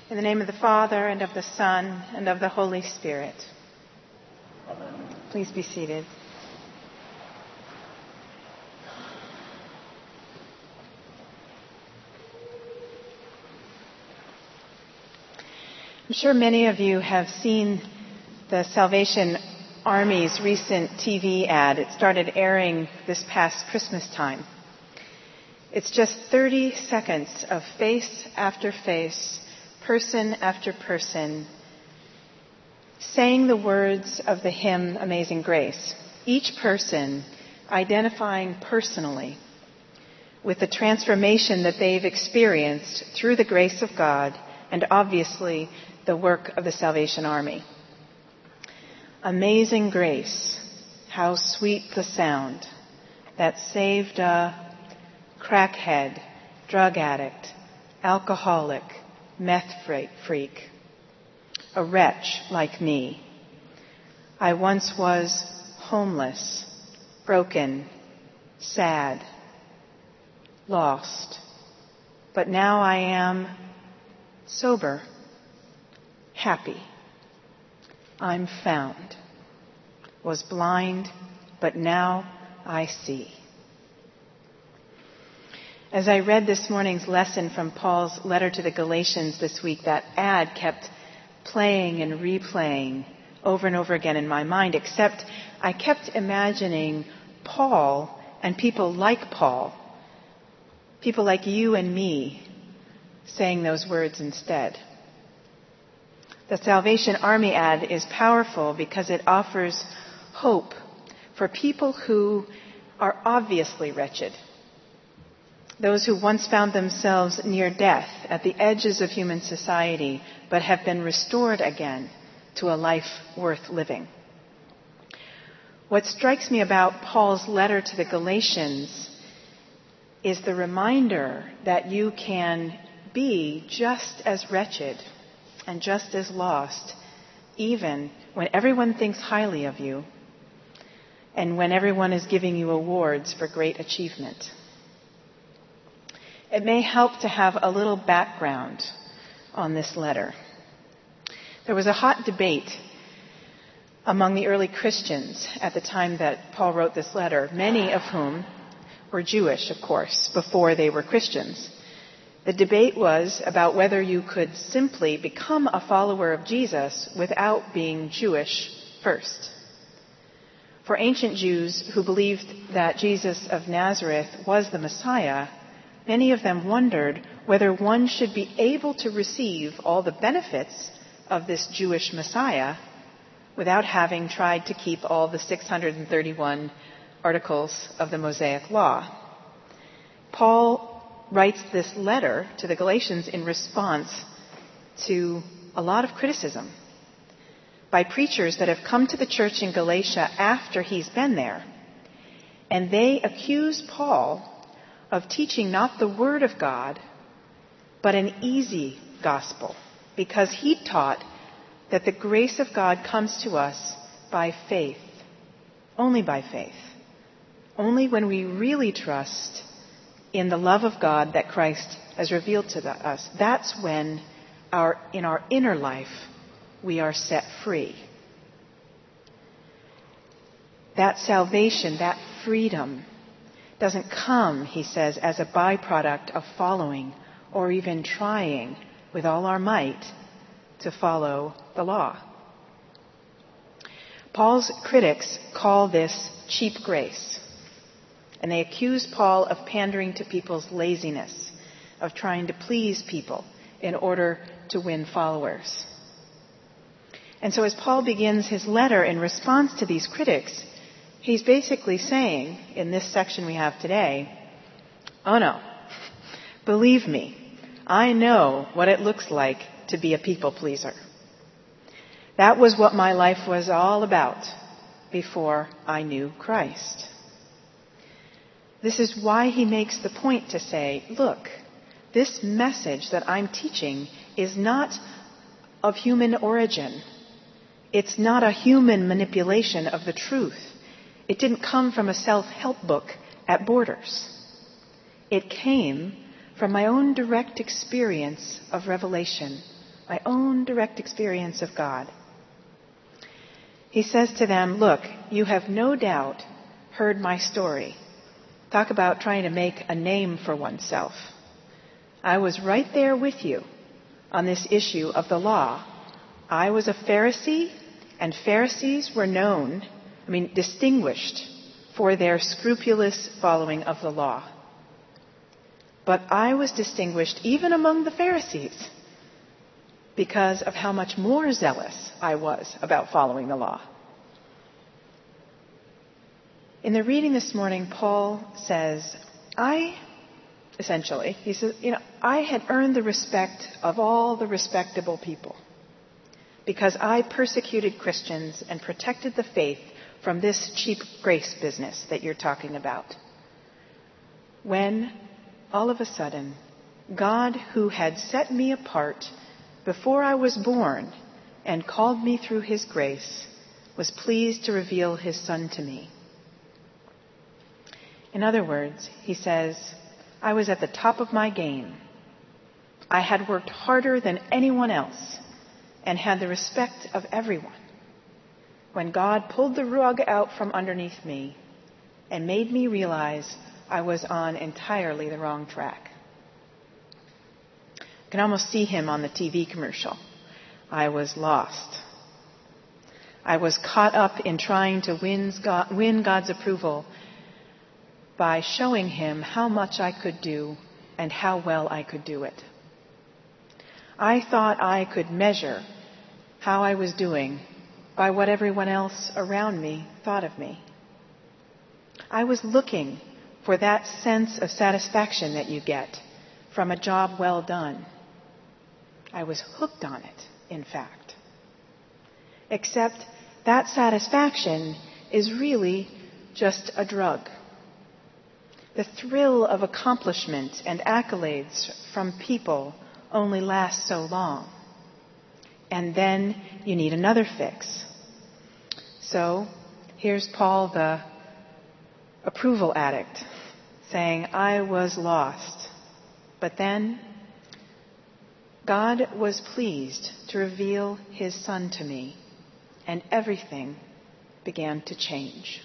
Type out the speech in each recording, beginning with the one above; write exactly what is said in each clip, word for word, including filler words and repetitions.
In the name of the Father, and of the Son, and of the Holy Spirit. Amen. Please be seated. I'm sure many of you have seen the Salvation Army's recent T V ad. It started airing this past Christmas time. It's just thirty seconds of face after face, person after person, saying the words of the hymn Amazing Grace, each person identifying personally with the transformation that they've experienced through the grace of God and obviously the work of the Salvation Army. Amazing grace, how sweet the sound that saved a crackhead, drug addict, alcoholic, meth freak, a wretch like me. I once was homeless, broken, sad, lost, but now I am sober, happy. I'm found. Was blind, but now I see. As I read this morning's lesson from Paul's letter to the Galatians this week, that ad kept playing and replaying over and over again in my mind, except I kept imagining Paul and people like Paul, people like you and me, saying those words instead. The Salvation Army ad is powerful because it offers hope for people who are obviously wretched. Those who once found themselves near death, at the edges of human society, but have been restored again to a life worth living. What strikes me about Paul's letter to the Galatians is the reminder that you can be just as wretched and just as lost, even when everyone thinks highly of you and when everyone is giving you awards for great achievement. It may help to have a little background on this letter. There was a hot debate among the early Christians at the time that Paul wrote this letter, many of whom were Jewish, of course, before they were Christians. The debate was about whether you could simply become a follower of Jesus without being Jewish first. For ancient Jews who believed that Jesus of Nazareth was the Messiah, many of them wondered whether one should be able to receive all the benefits of this Jewish Messiah without having tried to keep all the six hundred thirty-one articles of the Mosaic Law. Paul writes this letter to the Galatians in response to a lot of criticism by preachers that have come to the church in Galatia after he's been there. And they accuse Paul of teaching not the Word of God, but an easy gospel, because he taught that the grace of God comes to us by faith, only by faith, only when we really trust in the love of God that Christ has revealed to us. That's when our, in our inner life, we are set free. That salvation, that freedom, doesn't come, he says, as a byproduct of following or even trying with all our might to follow the law. Paul's critics call this cheap grace, and they accuse Paul of pandering to people's laziness, of trying to please people in order to win followers. And so as Paul begins his letter in response to these critics, he's basically saying, in this section we have today, oh no, believe me, I know what it looks like to be a people pleaser. That was what my life was all about before I knew Christ. This is why he makes the point to say, look, this message that I'm teaching is not of human origin. It's not a human manipulation of the truth. It didn't come from a self-help book at Borders. It came from my own direct experience of revelation, my own direct experience of God. He says to them, look, you have no doubt heard my story. Talk about trying to make a name for oneself. I was right there with you on this issue of the law. I was a Pharisee, and Pharisees were known, I mean, distinguished for their scrupulous following of the law. But I was distinguished even among the Pharisees because of how much more zealous I was about following the law. In the reading this morning, Paul says, I, essentially, he says, you know, I had earned the respect of all the respectable people because I persecuted Christians and protected the faith from this cheap grace business that you're talking about. When, all of a sudden, God, who had set me apart before I was born and called me through his grace, was pleased to reveal his Son to me. In other words, he says, I was at the top of my game. I had worked harder than anyone else and had the respect of everyone. When God pulled the rug out from underneath me and made me realize I was on entirely the wrong track. I can almost see him on the T V commercial. I was lost. I was caught up in trying to win God's approval by showing him how much I could do and how well I could do it. I thought I could measure how I was doing by what everyone else around me thought of me. I was looking for that sense of satisfaction that you get from a job well done. I was hooked on it, in fact. Except that satisfaction is really just a drug. The thrill of accomplishment and accolades from people only lasts so long. And then you need another fix. So here's Paul, the approval addict, saying, I was lost. But then God was pleased to reveal his Son to me, and everything began to change.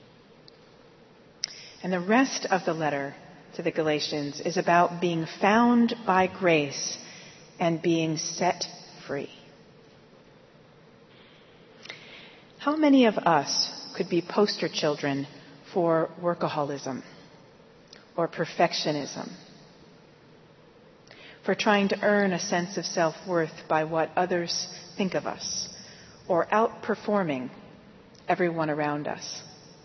And the rest of the letter to the Galatians is about being found by grace and being set free. How many of us could be poster children for workaholism or perfectionism, for trying to earn a sense of self-worth by what others think of us, or outperforming everyone around us?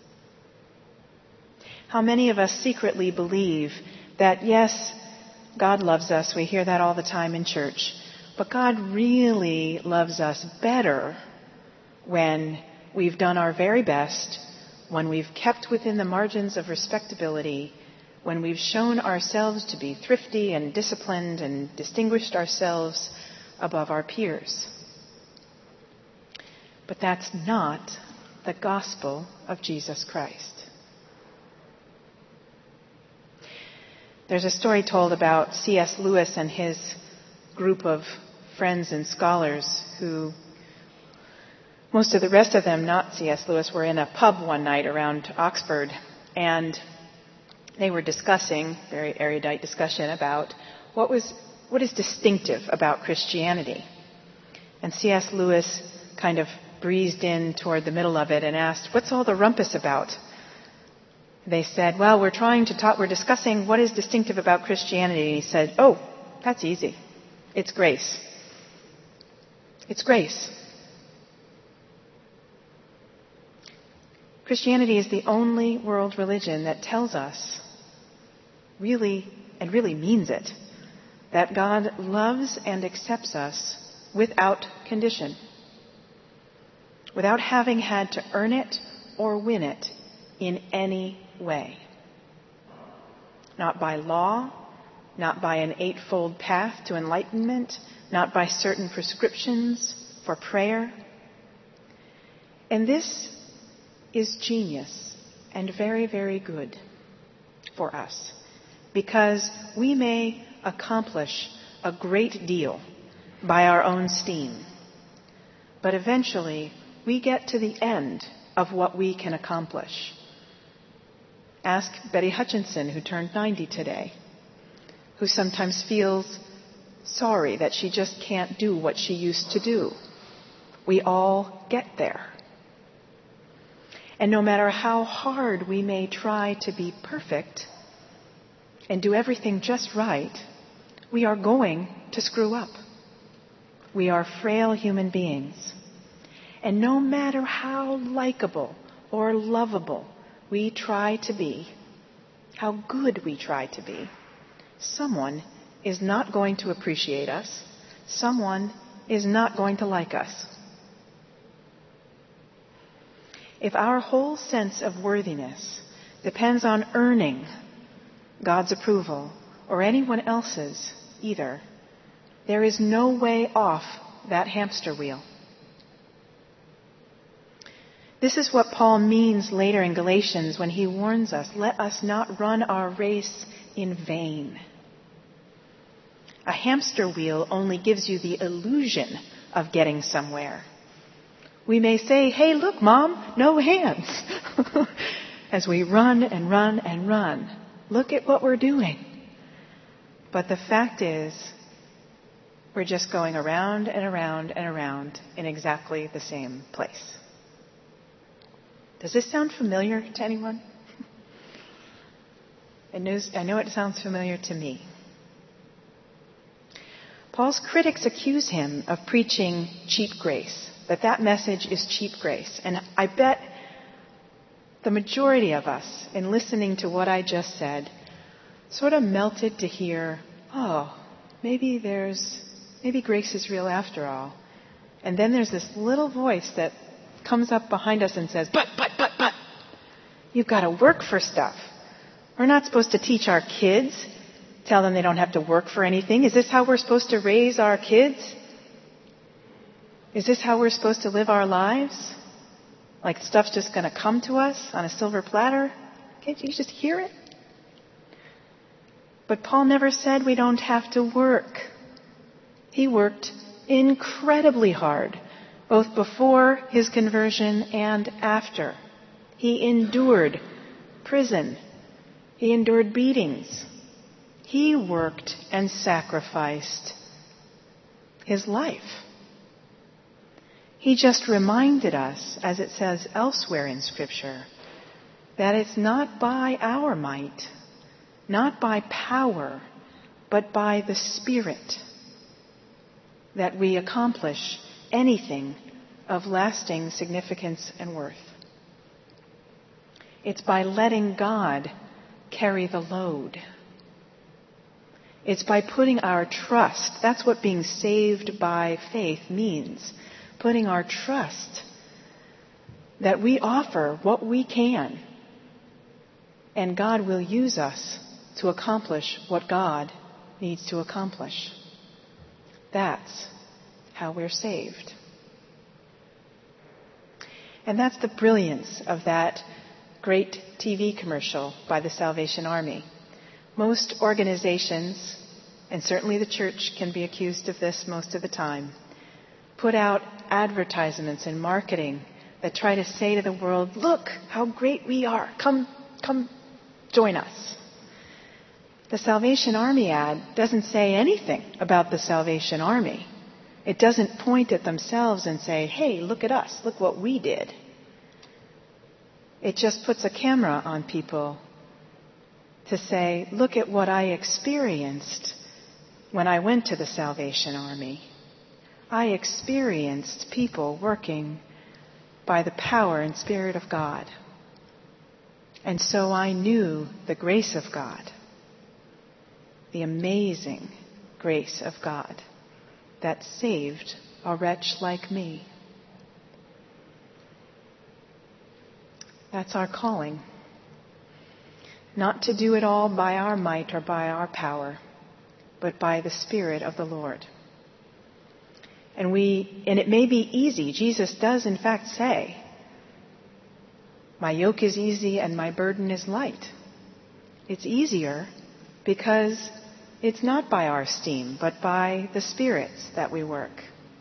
How many of us secretly believe that, yes, God loves us, we hear that all the time in church, but God really loves us better when we've done our very best, when we've kept within the margins of respectability, when we've shown ourselves to be thrifty and disciplined and distinguished ourselves above our peers. But that's not the gospel of Jesus Christ. There's a story told about C S Lewis and his group of friends and scholars who, most of the rest of them, not C S Lewis, were in a pub one night around Oxford, and they were discussing, very erudite discussion, about what was what is distinctive about Christianity. And C S Lewis kind of breezed in toward the middle of it and asked, what's all the rumpus about? They said, well, we're trying to talk, we're discussing what is distinctive about Christianity. And he said, oh, that's easy. It's grace. It's grace. Christianity is the only world religion that tells us, really, and really means it, that God loves and accepts us without condition, without having had to earn it or win it in any way. Not by law, not by an eightfold path to enlightenment, not by certain prescriptions for prayer. And this is genius and very, very good for us, because we may accomplish a great deal by our own steam. But eventually, we get to the end of what we can accomplish. Ask Betty Hutchinson, who turned ninety today, who sometimes feels sorry that she just can't do what she used to do. We all get there. And no matter how hard we may try to be perfect and do everything just right, we are going to screw up. We are frail human beings. And no matter how likable or lovable we try to be, how good we try to be, someone is not going to appreciate us. Someone is not going to like us. If our whole sense of worthiness depends on earning God's approval, or anyone else's either, there is no way off that hamster wheel. This is what Paul means later in Galatians when he warns us, let us not run our race in vain. A hamster wheel only gives you the illusion of getting somewhere. We may say, hey, look, Mom, no hands. As we run and run and run. Look at what we're doing. But the fact is, we're just going around and around and around in exactly the same place. Does this sound familiar to anyone? I know, I know it sounds familiar to me. Paul's critics accuse him of preaching cheap grace, that that message is cheap grace. And I bet the majority of us, in listening to what I just said, sort of melted to hear, oh, maybe there's, maybe grace is real after all. And then there's this little voice that comes up behind us and says, but, but, but, but, you've got to work for stuff. We're not supposed to teach our kids, tell them they don't have to work for anything. Is this how we're supposed to raise our kids? Is this how we're supposed to live our lives? Like stuff's just going to come to us on a silver platter? Can't you just hear it? But Paul never said we don't have to work. He worked incredibly hard, both before his conversion and after. He endured prison. He endured beatings. He worked and sacrificed his life. He just reminded us, as it says elsewhere in Scripture, that it's not by our might, not by power, but by the Spirit that we accomplish anything of lasting significance and worth. It's by letting God carry the load. It's by putting our trust, that's what being saved by faith means, putting our trust that we offer what we can, and God will use us to accomplish what God needs to accomplish. That's how we're saved. And that's the brilliance of that great T V commercial by the Salvation Army. Most organizations, and certainly the church can be accused of this most of the time, put out advertisements and marketing that try to say to the world, look how great we are. Come, come join us. The Salvation Army ad doesn't say anything about the Salvation Army. It doesn't point at themselves and say, hey, look at us. Look what we did. It just puts a camera on people to say, look at what I experienced when I went to the Salvation Army. I experienced people working by the power and Spirit of God. And so I knew the grace of God, the amazing grace of God that saved a wretch like me. That's our calling. Not to do it all by our might or by our power, but by the Spirit of the Lord. And we, and it may be easy. Jesus does in fact say, my yoke is easy and my burden is light. It's easier because It's not by our steam, but by the Spirit's that we work.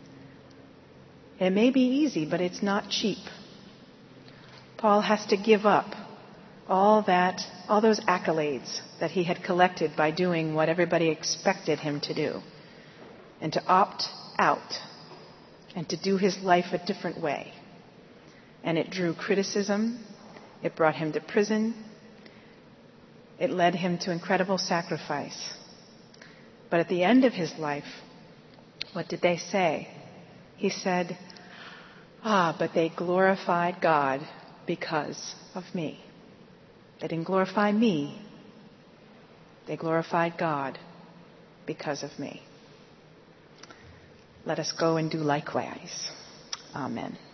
It may be easy, but it's not cheap. Paul has to give up all that, all those accolades that he had collected by doing what everybody expected him to do, and to opt out and to do his life a different way. And it drew criticism. It brought him to prison. It led him to incredible sacrifice. But at the end of his life, what did they say? He said, "Ah, but they glorified God because of me." They didn't glorify me. They glorified God because of me. Let us go and do likewise. Amen.